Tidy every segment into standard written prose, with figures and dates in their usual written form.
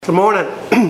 Good morning.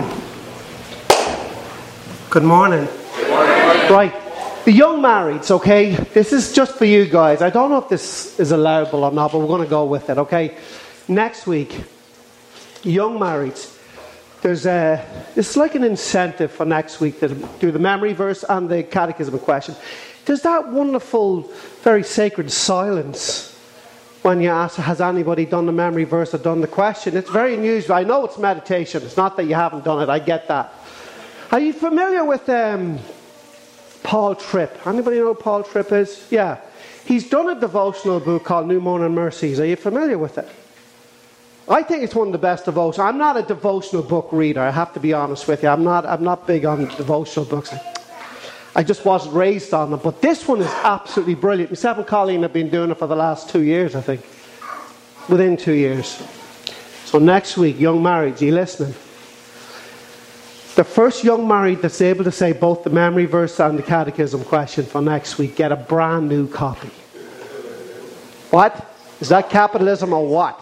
Good morning. Good morning. Right. The young marrieds, okay? This is just for you guys. I don't know if this is allowable or not, but we're going to go with it, okay? Next week, young marrieds. It's like an incentive for next week to do the memory verse and the catechism question. There's that wonderful, very sacred silence when you ask, has anybody done the memory verse or done the question? It's very unusual. I know it's meditation. It's not that you haven't done it. I get that. Are you familiar with Paul Tripp? Anybody know who Paul Tripp is? Yeah. He's done a devotional book called New Morning Mercies. Are you familiar with it? I think it's one of the best devotions. I'm not a devotional book reader. I have to be honest with you. I'm not big on devotional books. I just wasn't raised on them. But this one is absolutely brilliant. Myself and Colleen have been doing it for the last 2 years, I think. Within 2 years. So next week, young marrieds, are you listening? The first young married that's able to say both the memory verse and the catechism question for next week get a brand new copy. What? Is that capitalism or what?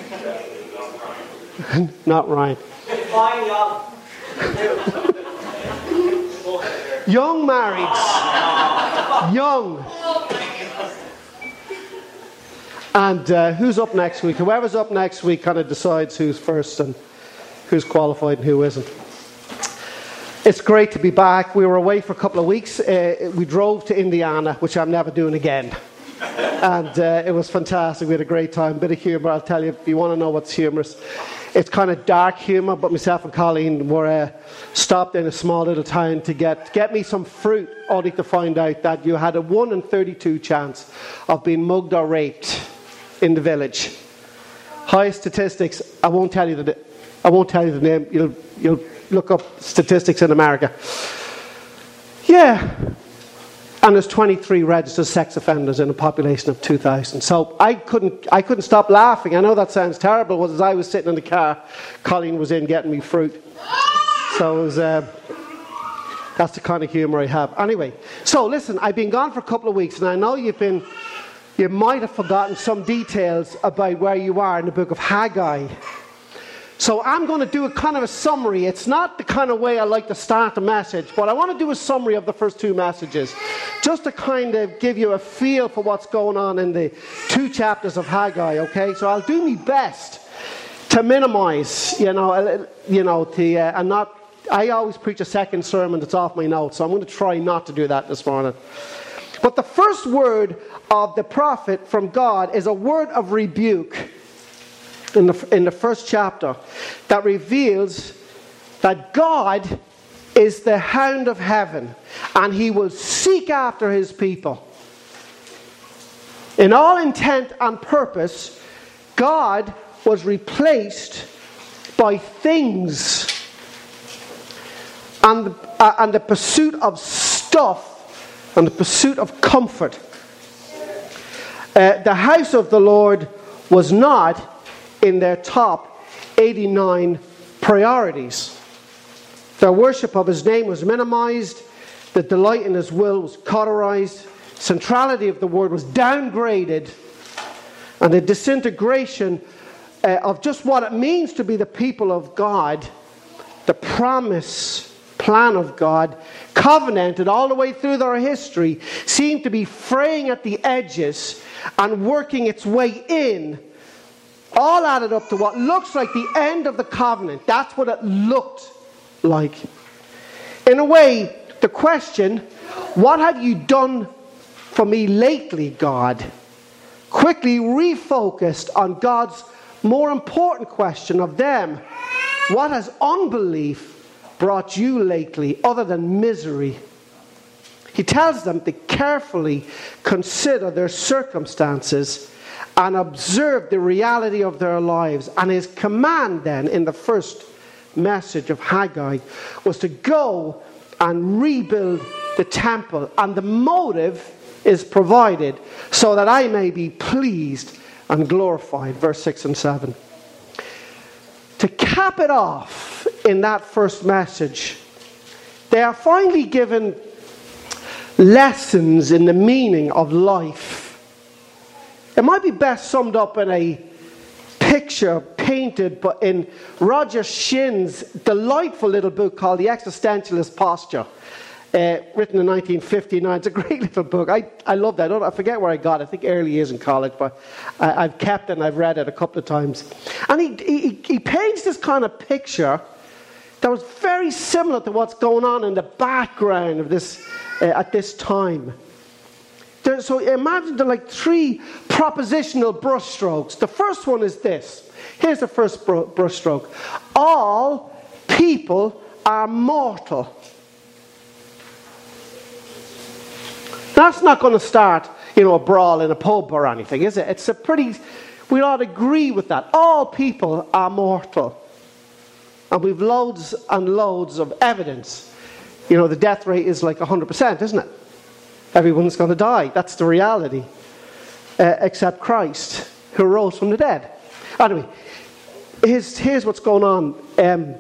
Not right. Young marrieds. Young. And who's up next week? Whoever's up next week kind of decides who's first and who's qualified and who isn't. It's great to be back. We were away for a couple of weeks. We drove to Indiana, which I'm never doing again. And it was fantastic. We had a great time. Bit of humour, I'll tell you, if you want to know what's humorous. It's kind of dark humour, but myself and Colleen were stopped in a small little town to get me some fruit, only to find out that you had a 1 in 32 chance of being mugged or raped in the village. High statistics. I won't tell you the name. You'll look up statistics in America. Yeah. And there's 23 registered sex offenders in a population of 2,000. So I couldn't stop laughing. I know that sounds terrible. But as I was sitting in the car, Colleen was in getting me fruit. So it was, that's the kind of humour I have. Anyway, so listen, I've been gone for a couple of weeks, and I know you might have forgotten some details about where you are in the book of Haggai. So I'm going to do a kind of a summary. It's not the kind of way I like to start a message, but I want to do a summary of the first two messages, just to kind of give you a feel for what's going on in the 2 chapters of Haggai, okay? So I'll do my best to minimize, and not. I always preach a second sermon that's off my notes, so I'm going to try not to do that this morning. But the first word of the prophet from God is a word of rebuke in the first chapter that reveals that God is the hound of heaven and he will seek after his people. In all intent and purpose, God was replaced by things and the pursuit of stuff and the pursuit of comfort. The house of the Lord was not in their top 89 priorities. Their worship of his name was minimized. The delight in his will was cauterized. Centrality of the word was downgraded. And the disintegration of just what it means to be the people of God, the promise plan of God, covenanted all the way through their history, seemed to be fraying at the edges and working its way in. All added up to what looks like the end of the covenant. That's what it looked like. In a way, the question, what have you done for me lately, God? Quickly refocused on God's more important question of them. What has unbelief brought you lately other than misery? He tells them to carefully consider their circumstances and observe the reality of their lives. And his command then in the first message of Haggai was to go and rebuild the temple. And the motive is provided so that I may be pleased and glorified. Verse 6 and 7. To cap it off in that first message, they are finally given lessons in the meaning of life. It might be best summed up in a picture painted but in Roger Shin's delightful little book called The Existentialist Posture, written in 1959. It's a great little book. I love that. I forget where I got it. I think early years in college, but I've kept it and I've read it a couple of times. And he paints this kind of picture that was very similar to what's going on in the background of this at this time. So imagine there are like three propositional brushstrokes. The first one is this. Here's the first brushstroke. All people are mortal. That's not going to start, a brawl in a pub or anything, is it? We ought to agree with that. All people are mortal. And we've loads and loads of evidence. The death rate is like 100%, isn't it? Everyone's going to die. That's the reality. Except Christ, who rose from the dead. Anyway, here's what's going on.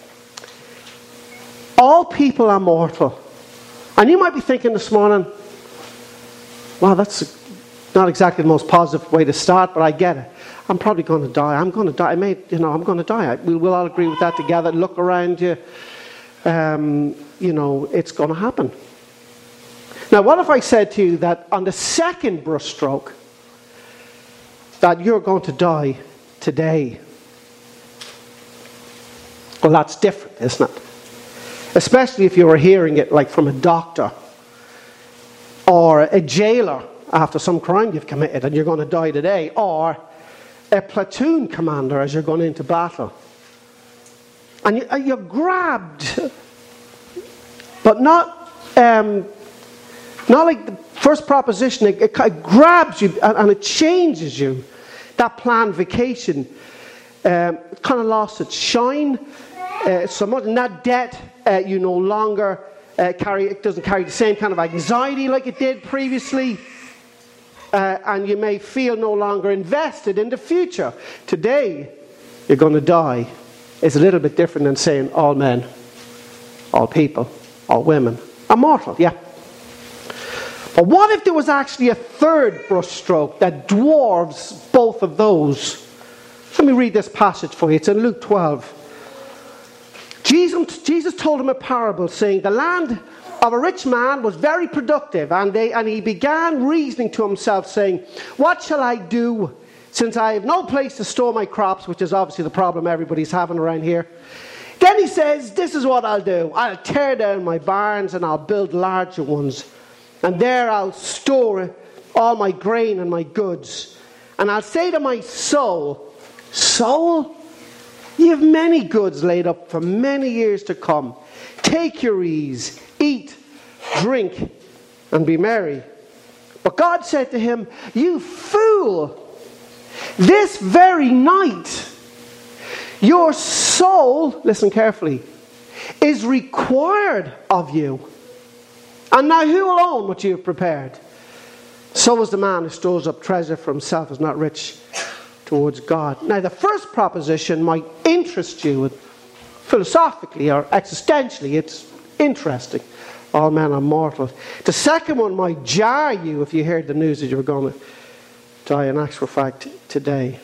All people are mortal. And you might be thinking this morning, wow, that's not exactly the most positive way to start, but I get it. I'm probably going to die. I'm going to die. I'm going to die. We'll all agree with that together. Look around you. It's going to happen. Now, what if I said to you that on the second brushstroke, that you're going to die today? Well, that's different, isn't it? Especially if you were hearing it like from a doctor or a jailer after some crime you've committed and you're going to die today, or a platoon commander as you're going into battle. And you're grabbed, but not like the first proposition. It grabs you and it changes you. That planned vacation kind of lost its shine. So much in that debt, you no longer it doesn't carry the same kind of anxiety like it did previously. And you may feel no longer invested in the future. Today, you're going to die. It's a little bit different than saying all men, all people, all women are mortal, yeah. But what if there was actually a third brushstroke that dwarfs both of those? Let me read this passage for you. It's in Luke 12. Jesus told him a parable, saying, the land of a rich man was very productive, and he began reasoning to himself, saying, what shall I do, since I have no place to store my crops, which is obviously the problem everybody's having around here. Then he says, this is what I'll do. I'll tear down my barns and I'll build larger ones. And there I'll store all my grain and my goods. And I'll say to my soul, soul, you have many goods laid up for many years to come. Take your ease, eat, drink, and be merry. But God said to him, you fool, this very night your soul, listen carefully, is required of you. And now who will own what you have prepared? So is the man who stores up treasure for himself, is not rich towards God. Now the first proposition might interest you philosophically or existentially. It's interesting. All men are mortal. The second one might jar you if you heard the news that you were going to die in actual fact today.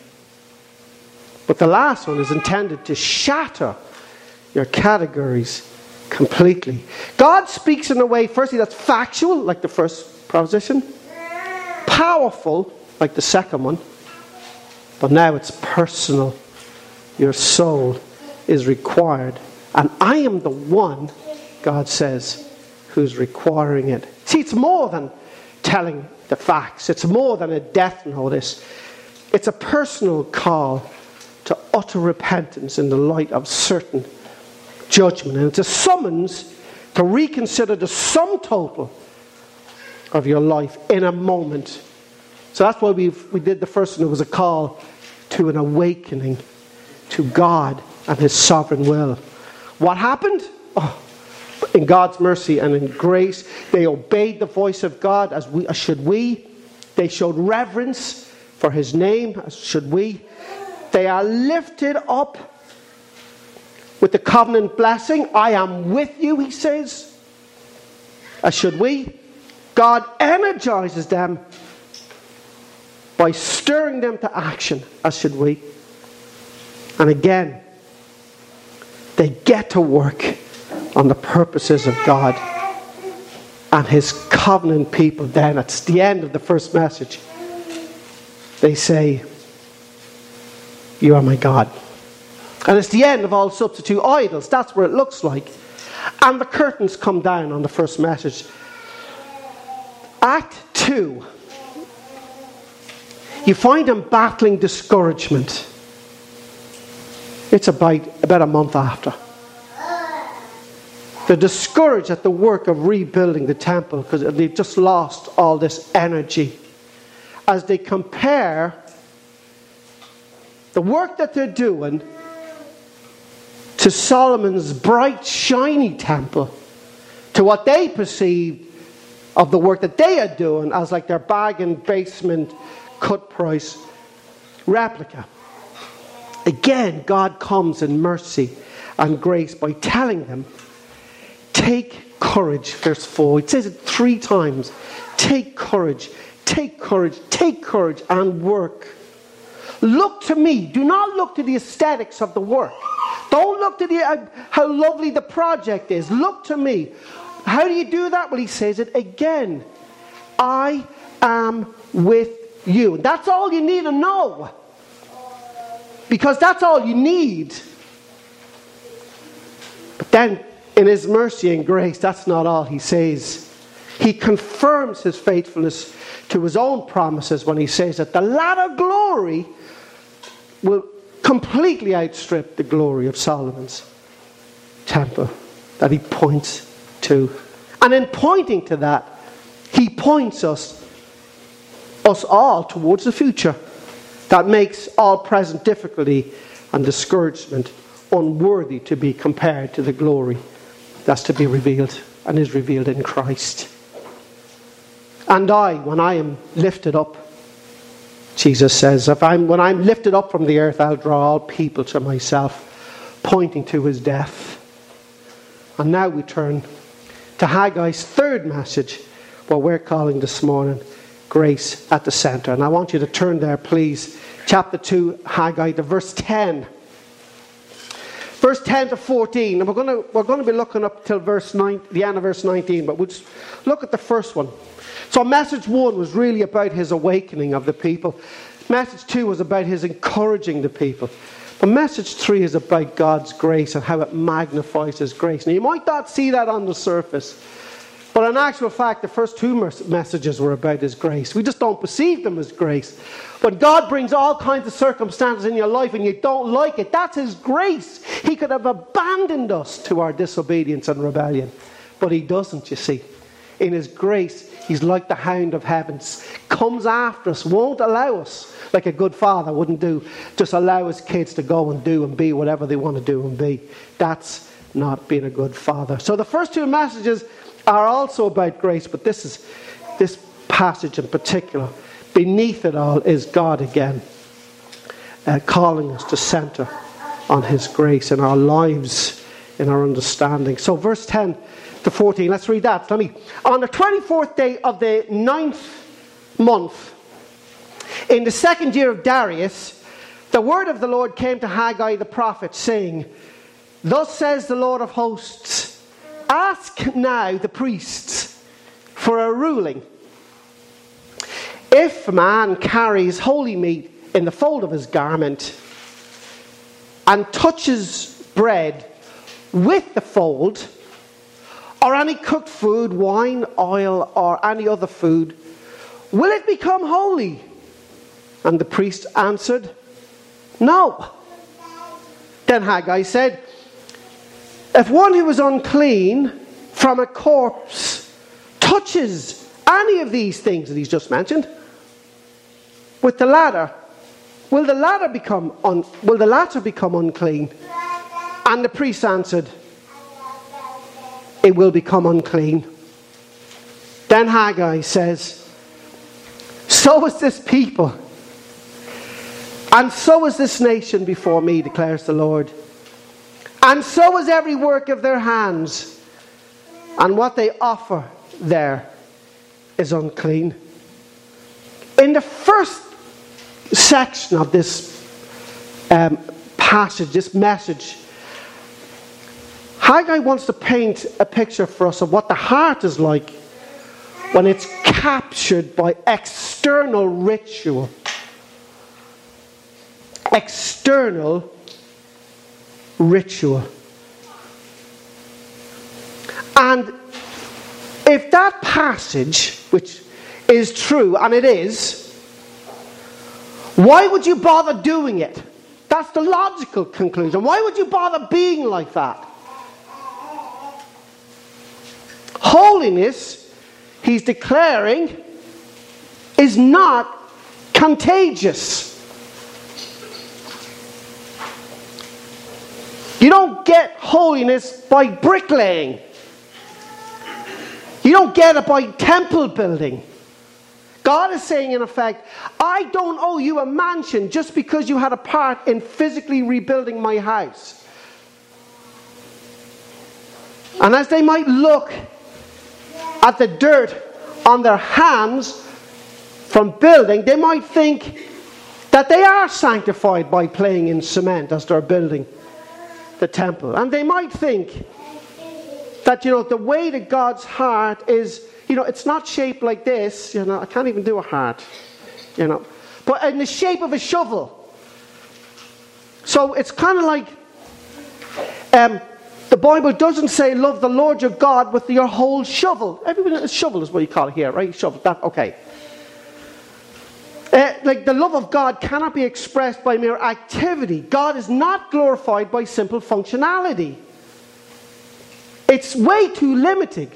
But the last one is intended to shatter your categories completely. God speaks in a way, firstly, that's factual, like the first proposition, powerful, like the second one, but now it's personal. Your soul is required, and I am the one, God says, who's requiring it. See, it's more than telling the facts. It's more than a death notice. It's a personal call to utter repentance in the light of certain judgment. And it's a summons to reconsider the sum total of your life in a moment. So that's why we did the first one. It was a call to an awakening to God and His sovereign will. What happened? In God's mercy and in grace, they obeyed the voice of God as should we. They showed reverence for His name as should we. They are lifted up with the covenant blessing. I am with you, He says, as should we. God energizes them by stirring them to action, as should we. And again, they get to work on the purposes of God and His covenant people. Then at the end of the first message, they say, "You are my God." And it's the end of all substitute idols. That's where it looks like. And the curtains come down on the first message. Act 2. You find them battling discouragement. It's about a month after. They're discouraged at the work of rebuilding the temple because they've just lost all this energy. As they compare the work that they're doing to Solomon's bright, shiny temple, to what they perceive of the work that they are doing as like their bargain basement cut price replica. Again, God comes in mercy and grace by telling them, take courage, verse 4. It says it 3 times. Take courage, take courage, take courage, and work. Look to me. Do not look to the aesthetics of the work. Don't look to how lovely the project is. Look to me. How do you do that? Well, he says it again. I am with you. That's all you need to know. Because that's all you need. But then, in His mercy and grace, that's not all He says. He confirms His faithfulness to His own promises when He says that the latter glory will completely outstrip the glory of Solomon's temple that he points to. And in pointing to that, He points us all towards the future that makes all present difficulty and discouragement unworthy to be compared to the glory that's to be revealed and is revealed in Christ. And when I am lifted up, Jesus says, when I'm lifted up from the earth, I'll draw all people to myself, pointing to His death. And now we turn to Haggai's third message, what we're calling this morning, Grace at the Centre. And I want you to turn there, please. Chapter 2, Haggai, to verse 10. Verse 10 to 14. And we're going to be looking up till the end of verse 19, but we'll just look at the first one. So message 1 was really about His awakening of the people. Message 2 was about His encouraging the people. But message 3 is about God's grace and how it magnifies His grace. Now you might not see that on the surface, but in actual fact the first 2 messages were about His grace. We just don't perceive them as grace. When God brings all kinds of circumstances in your life and you don't like it, that's His grace. He could have abandoned us to our disobedience and rebellion, but He doesn't, you see. In His grace, He's like the hound of heavens. Comes after us, won't allow us, like a good father wouldn't do, just allow his kids to go and do and be whatever they want to do and be. That's not being a good father. So the first 2 messages are also about grace, but this passage in particular, beneath it all is God again, calling us to centre on His grace in our lives, in our understanding. So verse 10 to 14, let's read that. On the 24th day of the 9th month, in the 2nd year of Darius, the word of the Lord came to Haggai the prophet, saying, Thus says the Lord of hosts, ask now the priests for a ruling. If a man carries holy meat in the fold of his garment and touches bread with the fold, or any cooked food, wine, oil, or any other food, will it become holy? And the priest answered, No. Then Haggai said, If one who is unclean from a corpse touches any of these things that he's just mentioned, with the latter, will the latter become unclean? And the priest answered, It will become unclean. Then Haggai says, So is this people, and so is this nation before me, declares the Lord. And so is every work of their hands, and what they offer there is unclean. In the first section of this passage, this message, Haggai wants to paint a picture for us of what the heart is like when it's captured by external ritual. External ritual. And if that passage, which is true, and it is, why would you bother doing it? That's the logical conclusion. Why would you bother being like that? Holiness, he's declaring, is not contagious. You don't get holiness by bricklaying. You don't get it by temple building. God is saying, in effect, I don't owe you a mansion just because you had a part in physically rebuilding my house. And as they might look at the dirt on their hands from building, they might think that they are sanctified by playing in cement as they're building the temple. And they might think that, the way to God's heart is, it's not shaped like this. I can't even do a heart. But in the shape of a shovel. So it's kind of like, the Bible doesn't say love the Lord your God with your whole shovel. A shovel is what you call it here, right? Shovel, that, okay. Like the love of God cannot be expressed by mere activity. God is not glorified by simple functionality. It's way too limited.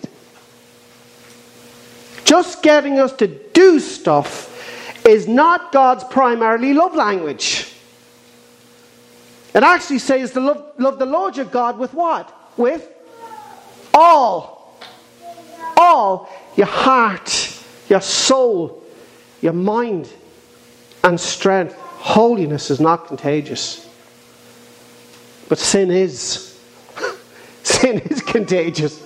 Just getting us to do stuff is not God's primarily love language. It actually says to love the Lord your God with what? With all. All. Your heart, your soul, your mind, and strength. Holiness is not contagious. But sin is. Sin is contagious.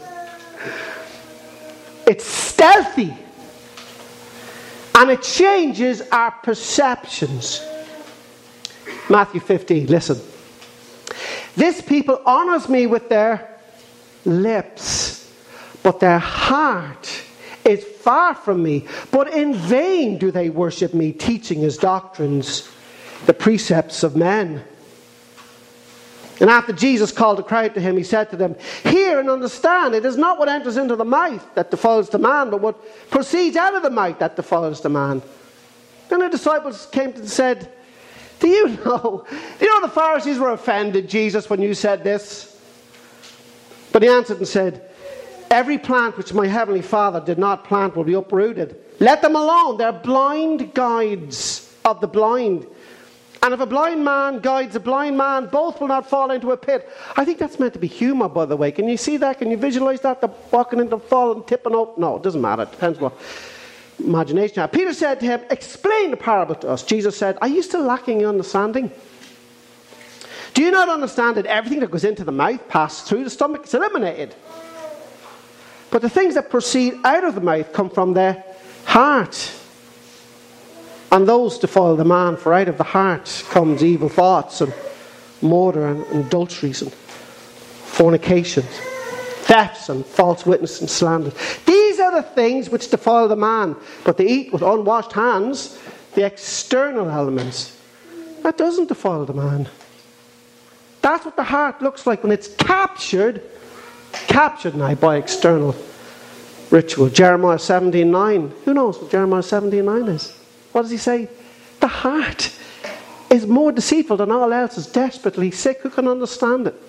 It's stealthy. And it changes our perceptions. Matthew 15, listen. This people honors me with their lips, but their heart is far from me. But in vain do they worship me, teaching as doctrines the precepts of men. And after Jesus called the crowd to him, he said to them, hear and understand, it is not what enters into the mouth that defiles the man, but what proceeds out of the mouth that defiles the man. Then the disciples came and said, do you know the Pharisees were offended, Jesus, when you said this? But he answered and said, every plant which my heavenly Father did not plant will be uprooted. Let them alone. They're blind guides of the blind. And if a blind man guides a blind man, both will not fall into a pit. I think that's meant to be humour, by the way. Can you see that? Can you visualise that? The walking into falling, tipping up? No, it doesn't matter. It depends what imagination you have. Peter said to him, explain the parable to us. Jesus said, are you still lacking understanding? Do you not understand that everything that goes into the mouth passes through the stomach? It's eliminated. But the things that proceed out of the mouth come from the heart. And those defile the man, for out of the heart comes evil thoughts and murder and adulteries and fornications, thefts and false witness and slander. These are the things which defile the man, but they eat with unwashed hands the external elements. That doesn't defile the man. That's what the heart looks like when it's captured now by external ritual. Jeremiah 17:9. Who knows what Jeremiah 17:9 is? What does he say? The heart is more deceitful than all else, is desperately sick. Who can understand it?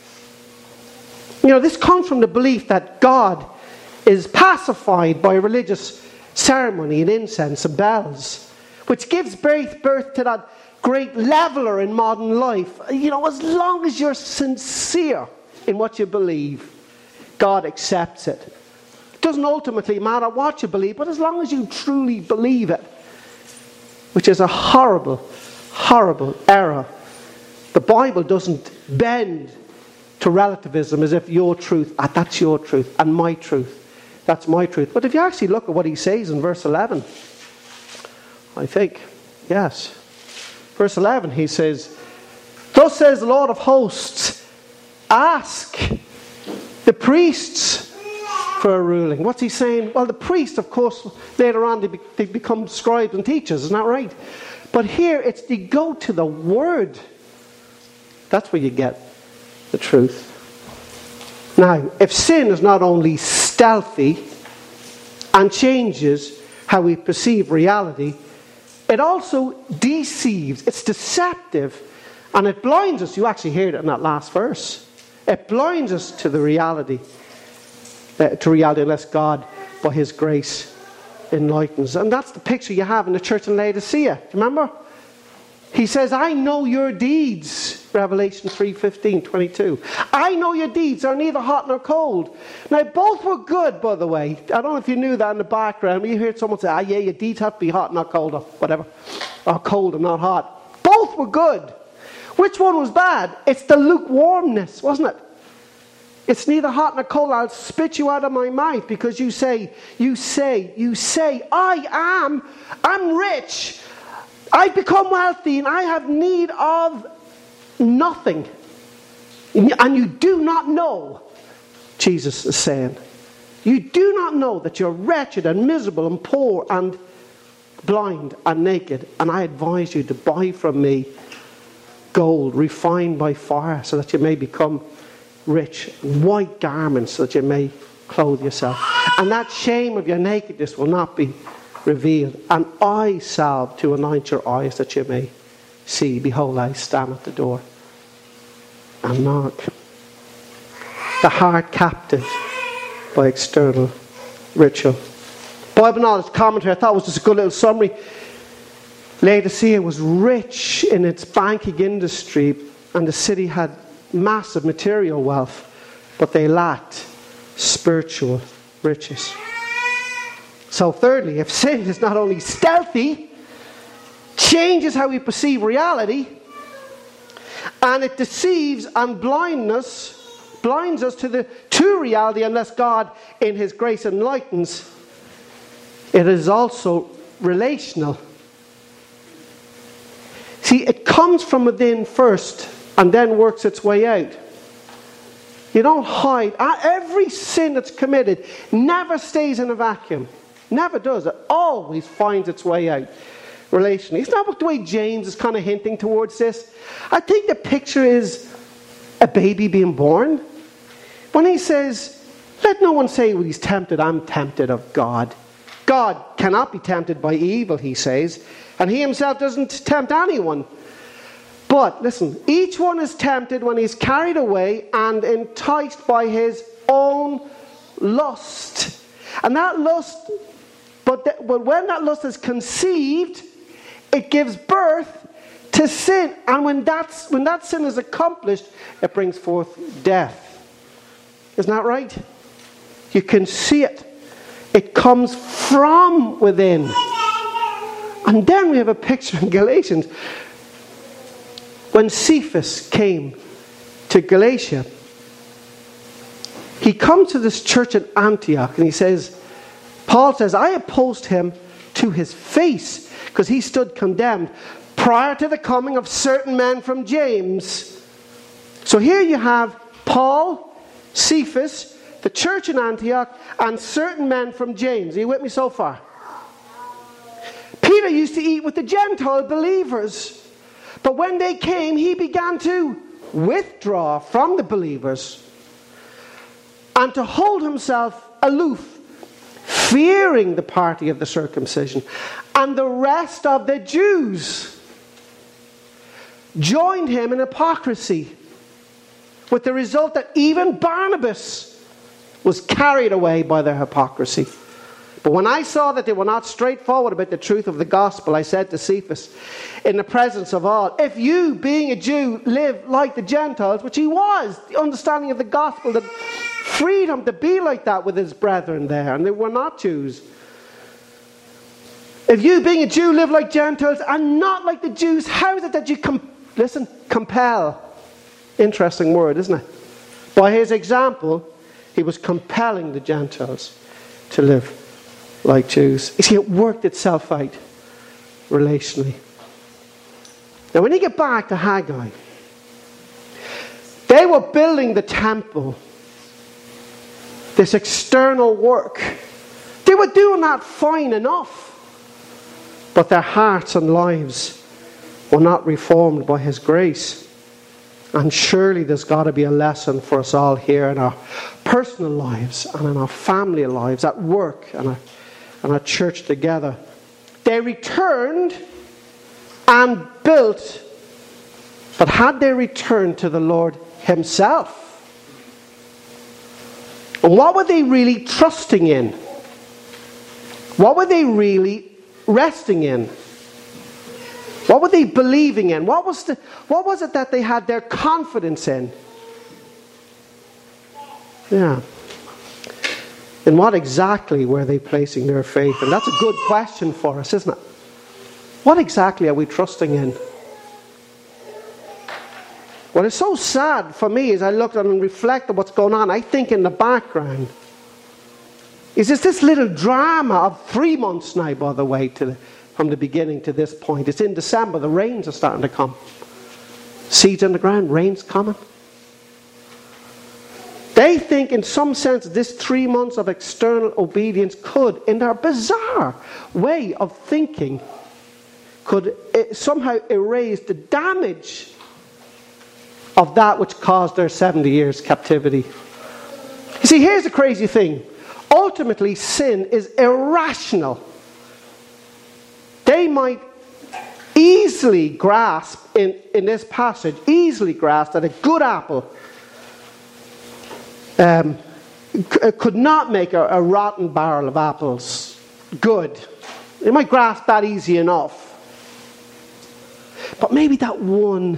This comes from the belief that God is pacified by religious ceremony and incense and bells, which gives birth to that great leveler in modern life. As long as you're sincere in what you believe, God accepts it. It doesn't ultimately matter what you believe, but as long as you truly believe it, which is a horrible, horrible error. The Bible doesn't bend to relativism as if your truth, that's your truth, and my truth, that's my truth. But if you actually look at what he says in verse 11, I think, yes. Verse 11, he says, Thus says the Lord of hosts, ask the priests for a ruling. What's he saying? Well, the priests, of course, later on they become scribes and teachers, isn't that right? But here it's you go to the Word. That's where you get the truth. Now, if sin is not only stealthy and changes how we perceive reality, it also deceives. It's deceptive, and it blinds us. You actually heard it in that last verse. It blinds us to the reality. Unless God, by His grace, enlightens. And that's the picture you have in the church in Laodicea. Do you remember? He says, I know your deeds. Revelation 3:15-22. I know your deeds are neither hot nor cold. Now, both were good, by the way. I don't know if you knew that in the background. You heard someone say, yeah, your deeds have to be hot, not cold, or whatever. Or cold and not hot. Both were good. Which one was bad? It's the lukewarmness, wasn't it? It's neither hot nor cold. I'll spit you out of my mouth because you say, I'm rich. I've become wealthy and I have need of nothing. And you do not know, Jesus is saying. You do not know that you're wretched and miserable and poor and blind and naked. And I advise you to buy from me gold refined by fire so that you may become rich, white garments so that you may clothe yourself. And that shame of your nakedness will not be revealed. And eye salve to anoint your eyes that you may see. Behold, I stand at the door and knock. The heart captive by external ritual. Bible knowledge commentary, I thought was just a good little summary. Laodicea was rich in its banking industry, and the city had massive material wealth, but they lacked spiritual riches. So thirdly, if sin is not only stealthy, changes how we perceive reality, and it deceives and blinds us to the true reality unless God in His grace enlightens, it is also relational. See, it comes from within first and then works its way out. You don't hide. Every sin that's committed never stays in a vacuum. Never does. It always finds its way out relationally. It's not the way James is kind of hinting towards this. I think the picture is a baby being born. When he says, let no one say when he's tempted, I'm tempted of God. God cannot be tempted by evil, he says. And he himself doesn't tempt anyone. But, listen, each one is tempted when he's carried away and enticed by his own lust. And that lust, but when that lust is conceived, it gives birth to sin. And when that sin is accomplished, it brings forth death. Isn't that right? You can see it. It comes from within. And then we have a picture in Galatians. When Cephas came to Galatia, he comes to this church in Antioch and he says, Paul says, I opposed him to his face because he stood condemned prior to the coming of certain men from James. So here you have Paul, Cephas, the church in Antioch, and certain men from James. Are you with me so far? Peter used to eat with the Gentile believers. But when they came, he began to withdraw from the believers and to hold himself aloof, fearing the party of the circumcision. And the rest of the Jews joined him in hypocrisy, with the result that even Barnabas was carried away by their hypocrisy. But when I saw that they were not straightforward about the truth of the gospel, I said to Cephas, in the presence of all, if you, being a Jew, live like the Gentiles, which he was, the understanding of the gospel that freed him to be like that with his brethren there, and they were not Jews. If you, being a Jew, live like Gentiles and not like the Jews, how is it that you compel? Interesting word, isn't it? By his example, he was compelling the Gentiles to live like Jews. You see, it worked itself out relationally. Now, when you get back to Haggai, They were building the temple, this external work. They were doing that fine enough. But their hearts and lives were not reformed by His grace. And surely there's got to be a lesson for us all here in our personal lives and in our family lives, at work and at church together. They returned and built, but had they returned to the Lord Himself? And what were they really trusting in? What were they really resting in? What were they believing in? What was it that they had their confidence in? Yeah. In what exactly were they placing their faith? And that's a good question for us, isn't it? What exactly are we trusting in? What is so sad for me as I look at and reflect on what's going on, I think in the background is this little drama of 3 months now, by the way, from the beginning to this point. It's in December, the rains are starting to come. Seeds in the ground, rain's coming. They think in some sense this 3 months of external obedience could, in their bizarre way of thinking, could somehow erase the damage of that which caused their 70 years captivity. You see, here's the crazy thing. Ultimately, sin is irrational. They might easily grasp, in this passage, easily grasp that a good apple could not make a rotten barrel of apples good. They might grasp that easy enough. But maybe that one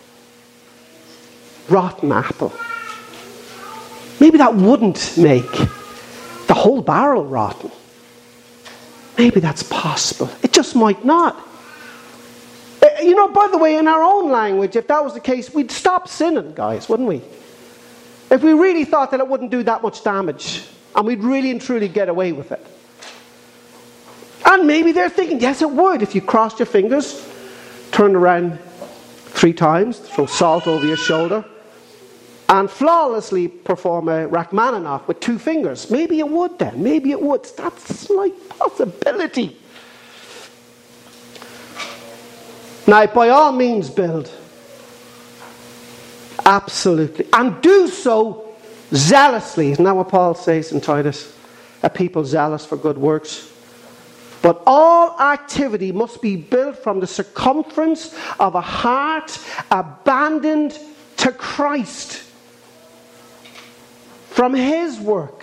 rotten apple, maybe that wouldn't make the whole barrel rotten. Maybe that's possible. It just might not. You know, by the way, in our own language, if that was the case, we'd stop sinning, guys, wouldn't we? If we really thought that it wouldn't do that much damage, and we'd really and truly get away with it. And maybe they're thinking, yes, it would. If you crossed your fingers, turned around 3 times, throw salt over your shoulder, and flawlessly perform a Rachmaninoff with 2 fingers. Maybe it would then. Maybe it would. That's a slight possibility. Now, by all means, build. Absolutely. And do so zealously. Isn't that what Paul says in Titus? A people zealous for good works. But all activity must be built from the circumference of a heart abandoned to Christ. From His work.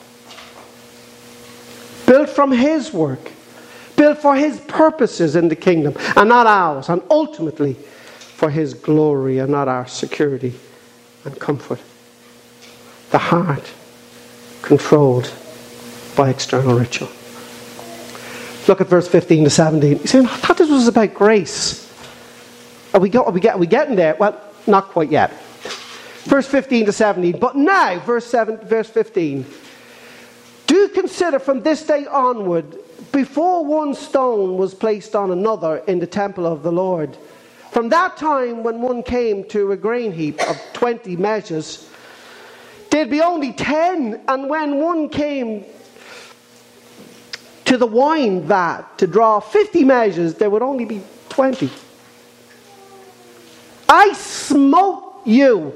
Built from His work. Built for His purposes in the kingdom and not ours. And ultimately for His glory and not our security and comfort. The heart controlled by external ritual. Look at verse 15 to 17. You say, I thought this was about grace. Are we getting there? Well, not quite yet. Verse 15 to 17. But now, verse 15. Do consider from this day onward, before one stone was placed on another in the temple of the Lord. From that time when one came to a grain heap of 20 measures, there'd be only 10. And when one came to the wine vat to draw 50 measures, there would only be 20. I smote you,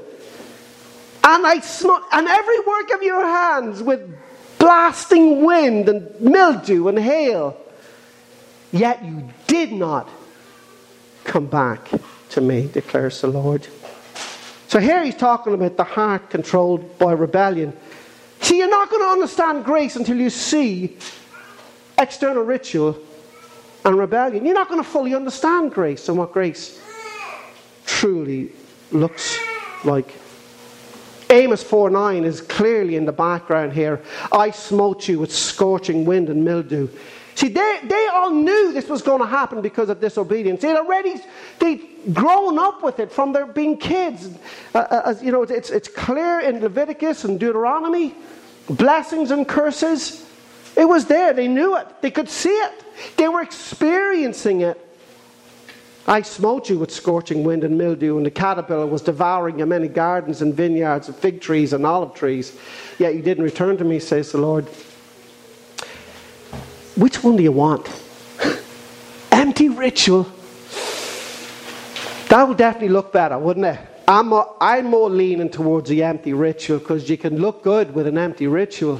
and every work of your hands with blasting wind and mildew and hail. Yet you did not come back to me, declares the Lord. So here he's talking about the heart controlled by rebellion. See, you're not going to understand grace until you see external ritual and rebellion. You're not going to fully understand grace and what grace truly looks like. Amos 4:9 is clearly in the background here. I smote you with scorching wind and mildew. See, they all knew this was going to happen because of disobedience. They'd grown up with it from their being kids. As you know, it's clear in Leviticus and Deuteronomy, blessings and curses. It was there. They knew it. They could see it. They were experiencing it. I smote you with scorching wind and mildew, and the caterpillar was devouring your many gardens and vineyards and fig trees and olive trees. Yet you didn't return to me, says the Lord. Which one do you want? Empty ritual. That would definitely look better, wouldn't it? I'm more leaning towards the empty ritual, because you can look good with an empty ritual.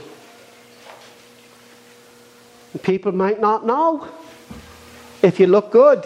And people might not know if you look good.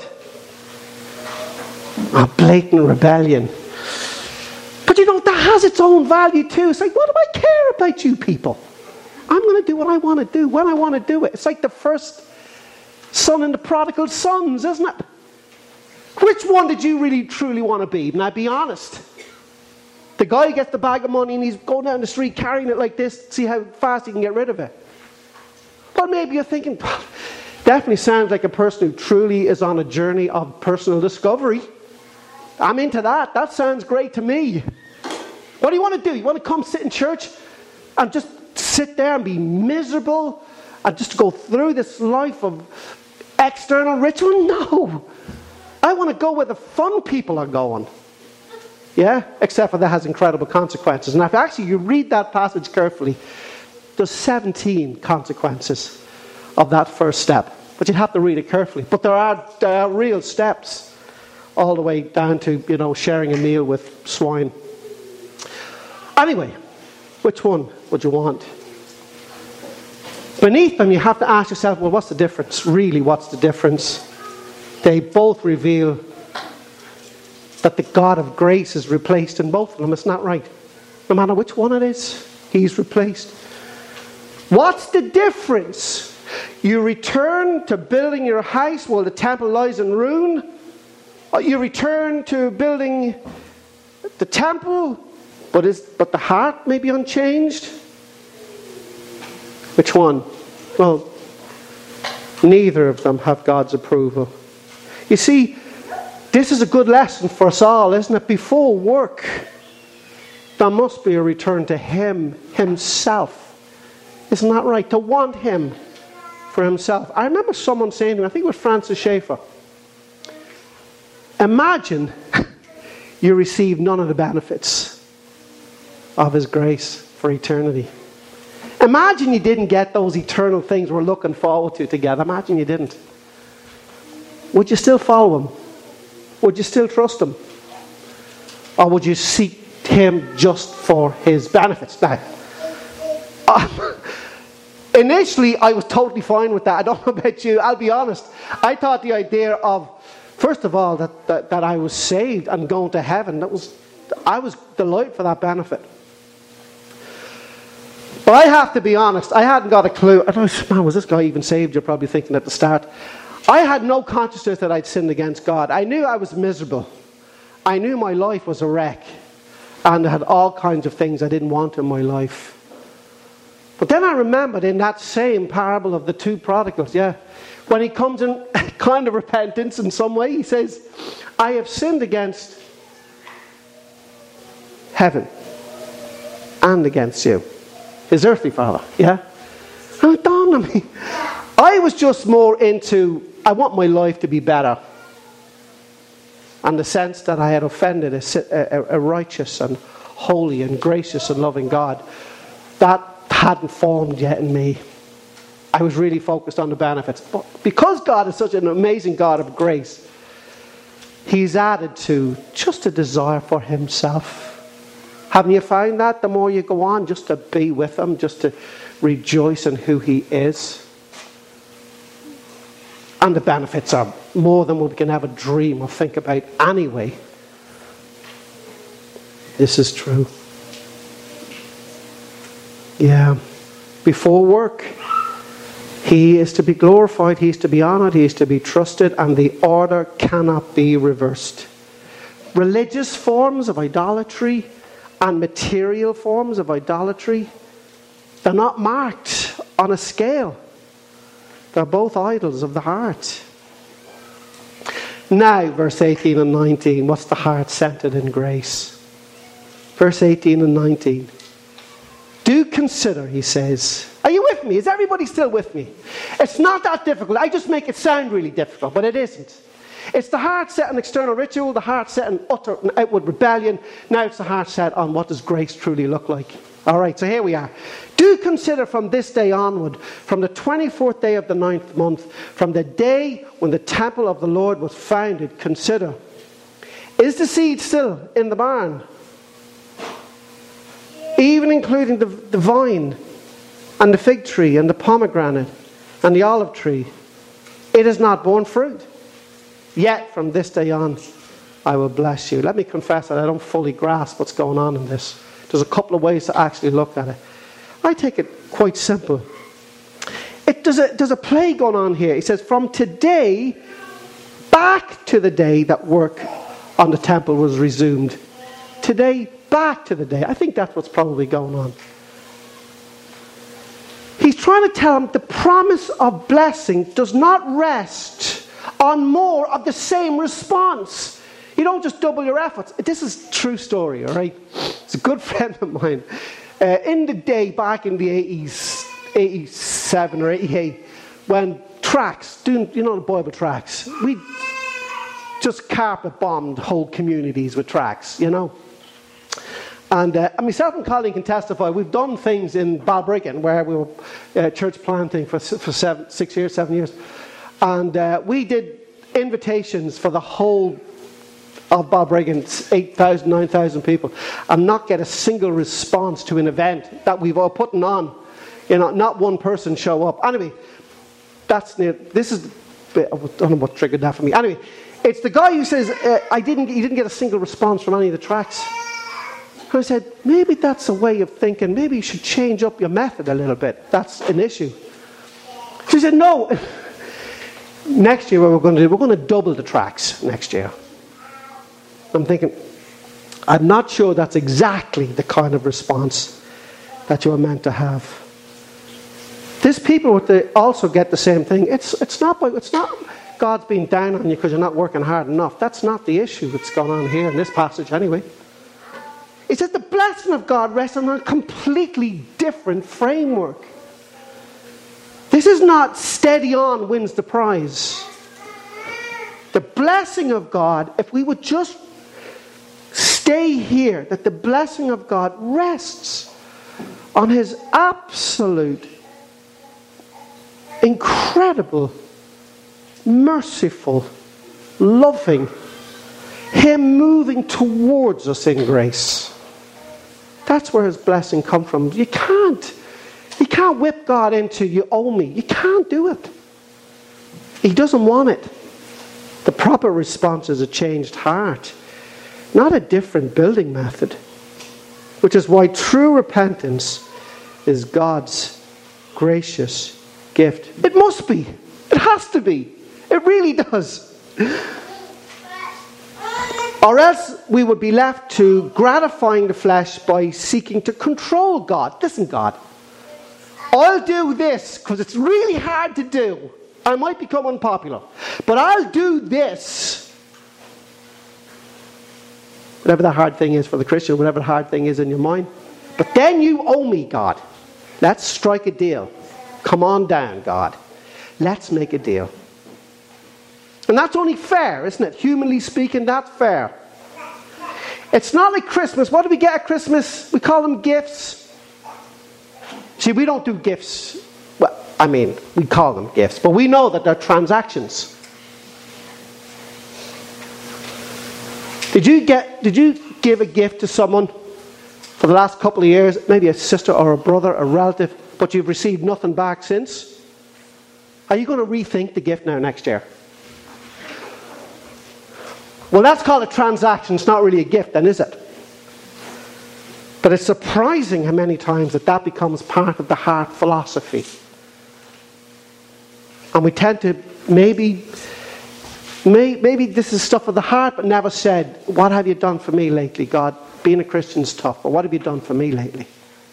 A blatant rebellion. But you know, that has its own value too. It's like, what do I care about you people? I'm going to do what I want to do when I want to do it. It's like the first son in the prodigal sons, isn't it? Which one did you really truly want to be? Now be honest. The guy who gets the bag of money and he's going down the street carrying it like this to see how fast he can get rid of it. Well, maybe you're thinking, definitely sounds like a person who truly is on a journey of personal discovery. I'm into that. That sounds great to me. What do you want to do? You want to come sit in church and just sit there and be miserable and just go through this life of external ritual? No. I want to go where the fun people are going. Yeah? Except for that has incredible consequences. And if actually you read that passage carefully, there's 17 consequences of that first step. But you'd have to read it carefully. But there are real steps. All the way down to, sharing a meal with swine. Anyway, which one would you want? Beneath them, you have to ask yourself, well, what's the difference? Really, what's the difference? They both reveal that the God of grace is replaced in both of them. It's not right. No matter which one it is, He's replaced. What's the difference? You return to building your house while the temple lies in ruin. You return to building the temple, but the heart may be unchanged. Which one? Well, neither of them have God's approval. You see, this is a good lesson for us all, isn't it? Before work, there must be a return to Him, Himself. Isn't that right? To want Him for Himself. I remember someone saying to me, I think it was Francis Schaeffer, imagine you receive none of the benefits of His grace for eternity. Imagine you didn't get those eternal things we're looking forward to together. Imagine you didn't. Would you still follow Him? Would you still trust Him? Or would you seek Him just for His benefits? Now, initially I was totally fine with that. I don't know about you. I'll be honest. I thought the idea of, first of all, that I was saved and going to heaven, I was delighted for that benefit. But I have to be honest, I hadn't got a clue. I thought, man, was this guy even saved? You're probably thinking at the start. I had no consciousness that I'd sinned against God. I knew I was miserable. I knew my life was a wreck. And I had all kinds of things I didn't want in my life. But then I remembered in that same parable of the two prodigals, when he comes in kind of repentance in some way, he says, I have sinned against heaven and against you. His earthly father, And it dawned on me. I was just more into, I want my life to be better. And the sense that I had offended a righteous and holy and gracious and loving God, that hadn't formed yet in me. I was really focused on the benefits. But because God is such an amazing God of grace, He's added to just a desire for Himself. Haven't you found that the more you go on, just to be with Him, just to rejoice in who He is? And the benefits are more than we can ever dream or think about anyway. This is true. Before work, He is to be glorified, He is to be honoured, He is to be trusted, and the order cannot be reversed. Religious forms of idolatry and material forms of idolatry, they're not marked on a scale. They're both idols of the heart. Now, verse 18 and 19, what's the heart centered in grace? Verse 18 and 19. Do consider, he says. Are you with me? Is everybody still with me? It's not that difficult. I just make it sound really difficult, but it isn't. It's the heart set on external ritual, the heart set on utter and outward rebellion. Now it's the heart set on what does grace truly look like. All right, so here we are. Do consider from this day onward, from the 24th day of the 9th month, from the day when the temple of the Lord was founded, consider, is the seed still in the barn? Even including the vine and the fig tree and the pomegranate and the olive tree. It has not borne fruit. Yet from this day on, I will bless you. Let me confess that I don't fully grasp what's going on in this. There's a couple of ways to actually look at it. I take it quite simple. There's a play going on here. He says, from today back to the day that work on the temple was resumed. Today back to the day. I think that's what's probably going on. He's trying to tell him the promise of blessing does not rest on more of the same response. You don't just double your efforts. This is a true story, all right? It's a good friend of mine. In the day back in the 80s, 87 or 88, when tracts, the Bible tracts, we just carpet bombed whole communities with tracts, And myself and Colleen can testify, we've done things in Balbriggan where we were church planting for 7 years. And we did invitations for the whole of Balbriggan, 8,000, 9,000 people, and not get a single response to an event that we've all putting on. Not one person show up. Anyway, this is, I don't know what triggered that for me. Anyway, it's the guy who says, he didn't get a single response from any of the tracts. I said, maybe that's a way of thinking. Maybe you should change up your method a little bit. That's an issue. She said, no. Next year, what we're going to double the tracts next year. I'm thinking, I'm not sure that's exactly the kind of response that you are meant to have. These people would also get the same thing. It's not God's being down on you because you're not working hard enough. That's not the issue that's going on here in this passage anyway. It says the blessing of God rests on a completely different framework. This is not steady on wins the prize. The blessing of God, if we would just stay here, that the blessing of God rests on His absolute, incredible, merciful, loving, Him moving towards us in grace. That's where His blessing comes from. You can't whip God into you owe me. You can't do it. He doesn't want it. The proper response is a changed heart, not a different building method. Which is why true repentance is God's gracious gift. It must be. It has to be. It really does. Or else we would be left to gratifying the flesh by seeking to control God. Listen, God, I'll do this because it's really hard to do. I might become unpopular, but I'll do this. Whatever the hard thing is for the Christian, whatever the hard thing is in your mind. But then you owe me, God. Let's strike a deal. Come on down, God. Let's make a deal. And that's only fair, isn't it? Humanly speaking, that's fair. It's not like Christmas. What do we get at Christmas? We call them gifts. See, we don't do gifts. Well, I mean, we call them gifts, but we know that they're transactions. Did you give a gift to someone for the last couple of years, maybe a sister or a brother, a relative, but you've received nothing back since? Are you going to rethink the gift now next year? Well, that's called a transaction. It's not really a gift then, is it? But it's surprising how many times that becomes part of the heart philosophy. And we tend to maybe this is stuff of the heart, but never said, what have you done for me lately, God? Being a Christian's tough, but what have you done for me lately?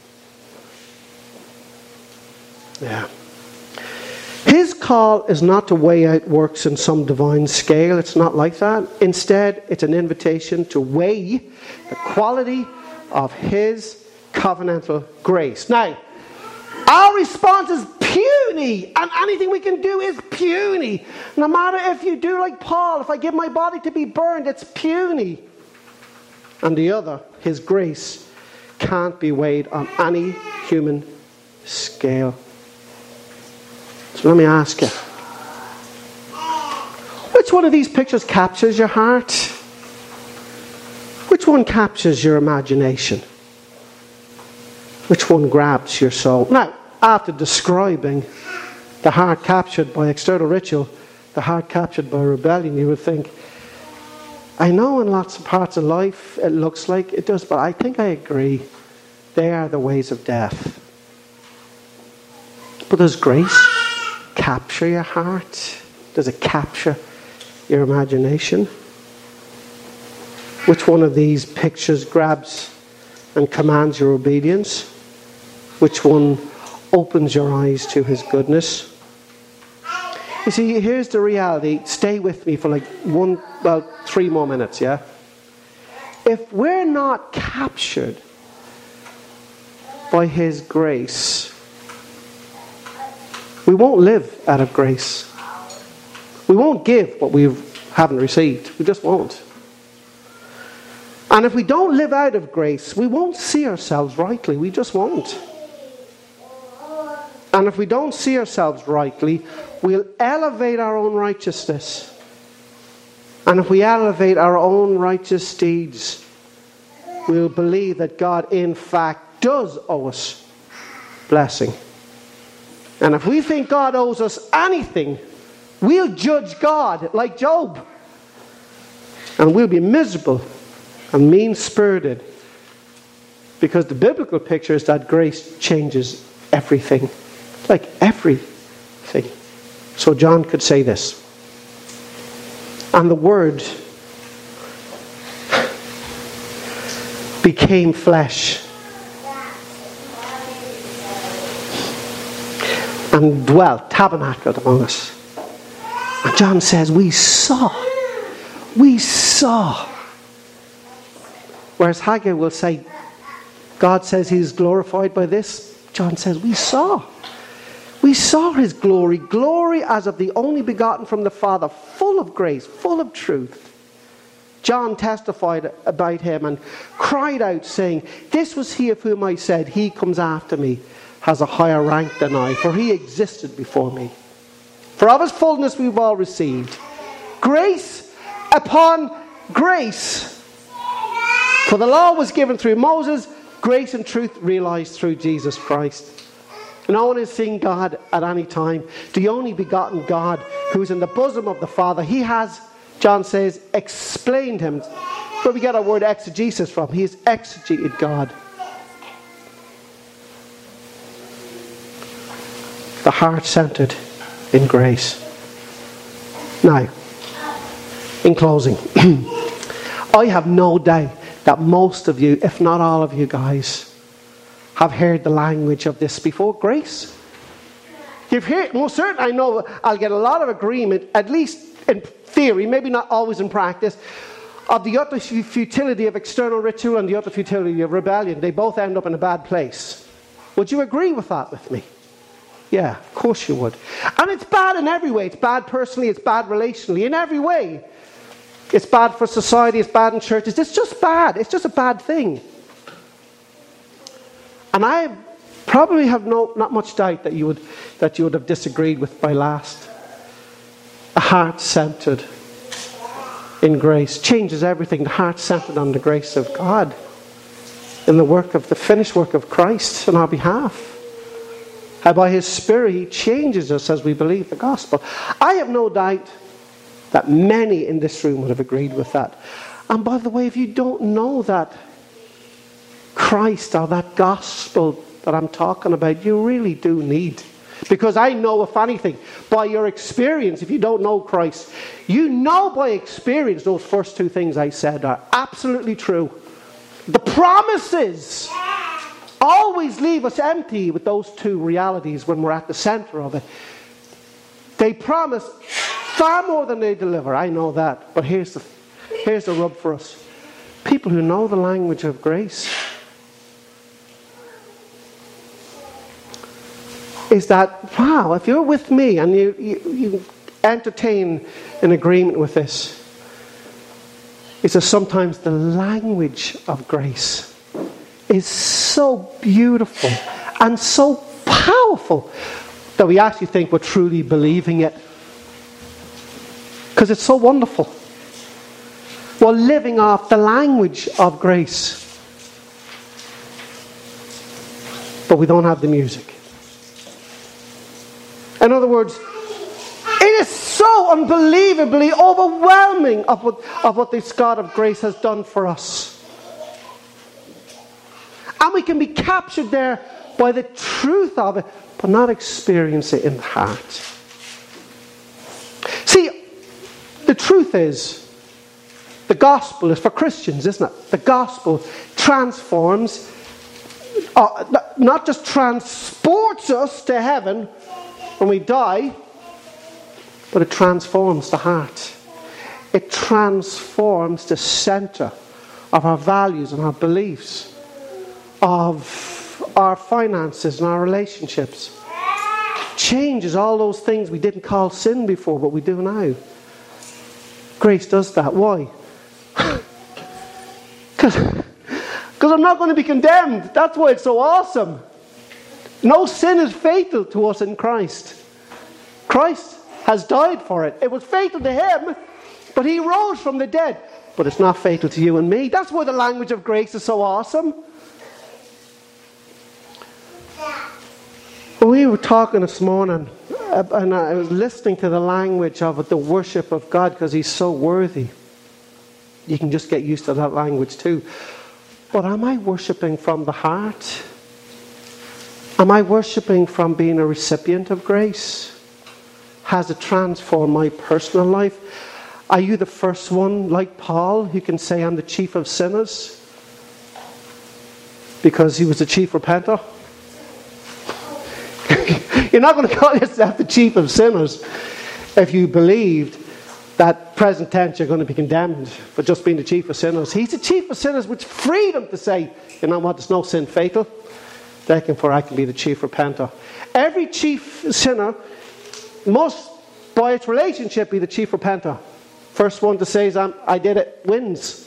Yeah. His call is not to weigh out works in some divine scale. It's not like that. Instead, it's an invitation to weigh the quality of His covenantal grace. Now, our response is puny, and anything we can do is puny. puny. No matter if you do like Paul, if I give my body to be burned, it's puny. And the other, his grace, can't be weighed on any human scale. So let me ask you, which one of these pictures captures your heart? Which one captures your imagination? Which one grabs your soul? Now, after describing the heart captured by external ritual, the heart captured by rebellion, you would think, I know in lots of parts of life it looks like it does, but I think I agree. They are the ways of death. But does grace capture your heart? Does it capture your imagination? Which one of these pictures grabs and commands your obedience? Which one opens your eyes to his goodness? You see, here's the reality. Stay with me for 3 more minutes, yeah? If we're not captured by his grace, we won't live out of grace. We won't give what we haven't received. We just won't. And if we don't live out of grace, we won't see ourselves rightly. We just won't. And if we don't see ourselves rightly, we'll elevate our own righteousness. And if we elevate our own righteous deeds, we'll believe that God in fact does owe us blessing. And if we think God owes us anything, we'll judge God like Job. And we'll be miserable and mean-spirited, because the biblical picture is that grace changes everything. Like everything. So John could say this. And the Word became flesh and dwelt, tabernacled among us. And John says, we saw. Whereas Haggai will say, God says he's glorified by this. John says, we saw. We saw his glory, glory as of the only begotten from the Father, full of grace, full of truth. John testified about him and cried out, saying, this was he of whom I said, he comes after me, has a higher rank than I, for he existed before me. For of his fullness we've all received grace upon grace. For the law was given through Moses, grace and truth realized through Jesus Christ. No one has seen God at any time. The only begotten God who is in the bosom of the Father. He has, John says, explained him. Where we get our word exegesis from. He has exegeted God. The heart centered in grace. Now, in closing, I have no doubt that most of you, if not all of you guys, have heard the language of this before. Grace. You've heard, most certainly I know I'll get a lot of agreement, at least in theory, maybe not always in practice, of the utter futility of external ritual and the utter futility of rebellion. They both end up in a bad place. Would you agree with that with me? Yeah, of course you would. And it's bad in every way. It's bad personally, it's bad relationally, in every way. It's bad for society, it's bad in churches. It's just bad. It's just a bad thing. And I probably have not much doubt that you would have disagreed with my last. A heart centered in grace changes everything. The heart centered on the grace of God, in the finished work of Christ on our behalf. How by his Spirit he changes us as we believe the gospel. I have no doubt that many in this room would have agreed with that. And by the way, if you don't know that Christ or that gospel that I'm talking about, you really do need. Because I know, if anything, by your experience, if you don't know Christ, you know by experience those first two things I said are absolutely true. The promises always leave us empty with those two realities when we're at the center of it. They promise far more than they deliver. I know that. But here's the rub for us. People who know the language of grace is that, wow, if you're with me and you entertain an agreement with this, it's that sometimes the language of grace is so beautiful and so powerful that we actually think we're truly believing it. Because it's so wonderful. We're living off the language of grace. But we don't have the music. In other words, it is so unbelievably overwhelming of what this God of grace has done for us. And we can be captured there by the truth of it, but not experience it in the heart. See, the truth is, the gospel is for Christians, isn't it? The gospel transforms, not just transports us to heaven when we die, but it transforms the heart. It transforms the center of our values and our beliefs, of our finances and our relationships. Changes all those things we didn't call sin before, but we do now. Grace does that. Why? Because I'm not going to be condemned. That's why it's so awesome. No sin is fatal to us in Christ. Christ has died for it. It was fatal to him, but he rose from the dead. But it's not fatal to you and me. That's why the language of grace is so awesome. We were talking this morning, and I was listening to the language of the worship of God because he's so worthy. You can just get used to that language too. But am I worshipping from the heart? Am I worshipping from being a recipient of grace? Has it transformed my personal life? Are you the first one, like Paul, who can say, I'm the chief of sinners? Because he was the chief repenter? You're not going to call yourself the chief of sinners if you believed that present tense you're going to be condemned for just being the chief of sinners. He's the chief of sinners with freedom to say, you know what, there's no sin fatal. Therefore I can be the chief repenter. Every chief sinner must, by its relationship, be the chief repenter. First one to say, I did it, wins.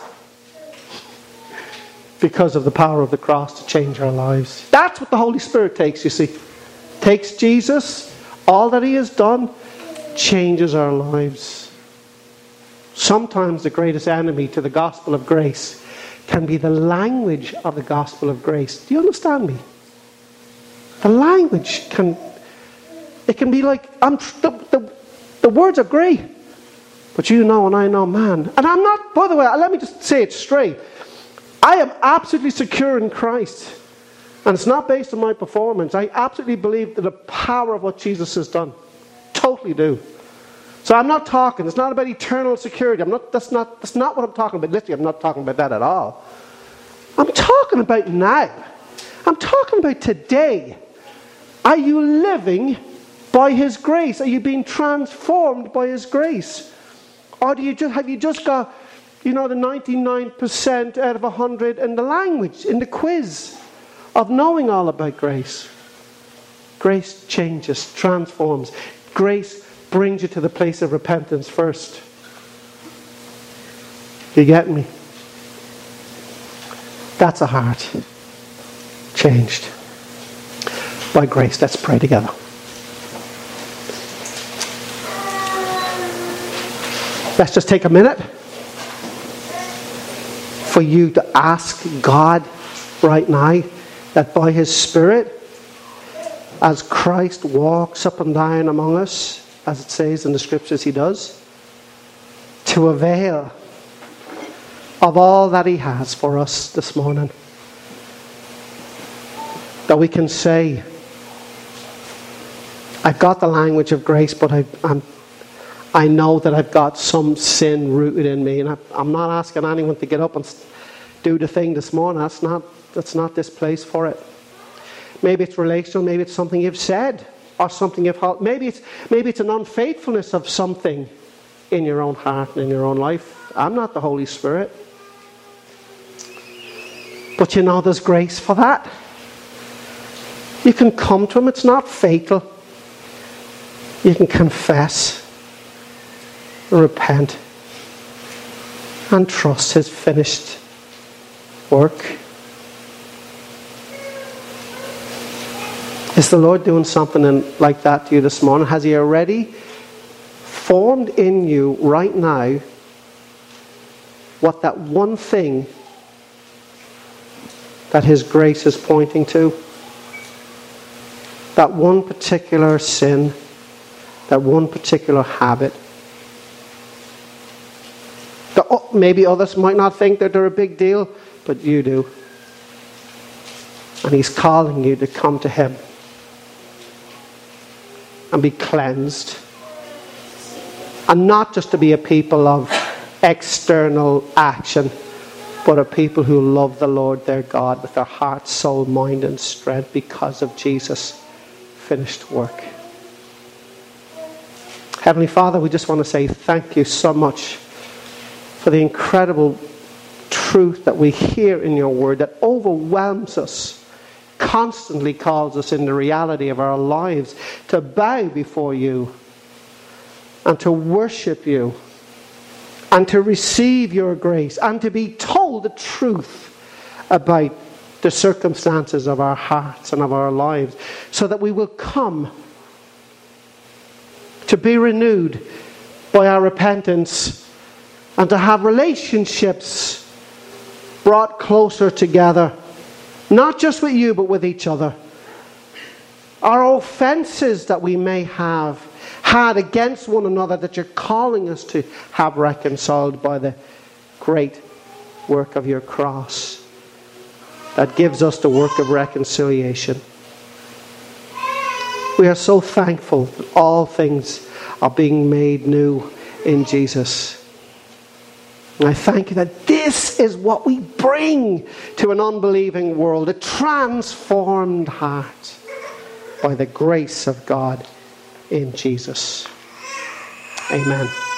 Because of the power of the cross to change our lives. That's what the Holy Spirit takes, you see. Takes Jesus, all that he has done, changes our lives. Sometimes the greatest enemy to the gospel of grace can be the language of the gospel of grace. Do you understand me? The language can be like, the words are great, but you know and I know, man. And I'm not, by the way, let me just say it straight. I am absolutely secure in Christ. And it's not based on my performance. I absolutely believe in the power of what Jesus has done. Totally do. So I'm not talking, it's not about eternal security. That's not what I'm talking about. Literally, I'm not talking about that at all. I'm talking about now. I'm talking about today. Are you living by his grace? Are you being transformed by his grace? Or have you just got, the 99% out of 100 in the language, in the quiz of knowing all about grace? Grace changes, transforms. Grace brings you to the place of repentance first. You get me? That's a heart changed by grace. Let's pray together. Let's just take a minute for you to ask God right now that by his Spirit, as Christ walks up and down among us, as it says in the scriptures he does, to avail of all that he has for us this morning. That we can say, I've got the language of grace, but I know that I've got some sin rooted in me. And I'm not asking anyone to get up and do the thing this morning. That's not this place for it. Maybe it's relational, maybe it's something you've said, or something you've held. Maybe it's an unfaithfulness of something in your own heart and in your own life. I'm not the Holy Spirit. But there's grace for that. You can come to him. It's not fatal. You can confess, repent, and trust his finished work. Is the Lord doing something like that to you this morning? Has he already formed in you right now what that one thing that his grace is pointing to? That one particular sin, that one particular habit. Maybe others might not think that they're a big deal, but you do. And he's calling you to come to him and be cleansed. And not just to be a people of external action, but a people who love the Lord their God with their heart, soul, mind and strength because of Jesus' finished work. Heavenly Father, we just want to say thank you so much for the incredible truth that we hear in your word that overwhelms us, constantly calls us in the reality of our lives to bow before you and to worship you and to receive your grace and to be told the truth about the circumstances of our hearts and of our lives, so that we will come to be renewed by our repentance and to have relationships brought closer together, not just with you but with each other. Our offenses that we may have had against one another, that you're calling us to have reconciled by the great work of your cross that gives us the work of reconciliation. We are so thankful that all things are being made new in Jesus. And I thank you that this is what we bring to an unbelieving world, a transformed heart by the grace of God in Jesus. Amen.